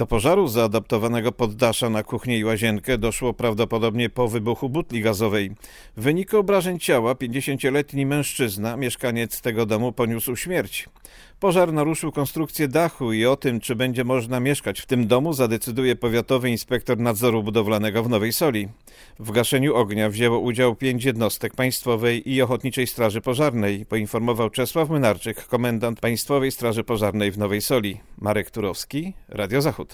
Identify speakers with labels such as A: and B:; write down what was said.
A: Do pożaru zaadaptowanego poddasza na kuchnię i łazienkę doszło prawdopodobnie po wybuchu butli gazowej. W wyniku obrażeń ciała 50-letni mężczyzna, mieszkaniec tego domu, poniósł śmierć. Pożar naruszył konstrukcję dachu i o tym, czy będzie można mieszkać w tym domu, zadecyduje powiatowy inspektor nadzoru budowlanego w Nowej Soli. W gaszeniu ognia wzięło udział 5 jednostek Państwowej i Ochotniczej Straży Pożarnej, poinformował Czesław Mynarczyk, komendant Państwowej Straży Pożarnej w Nowej Soli. Marek Turowski, Radio Zachód.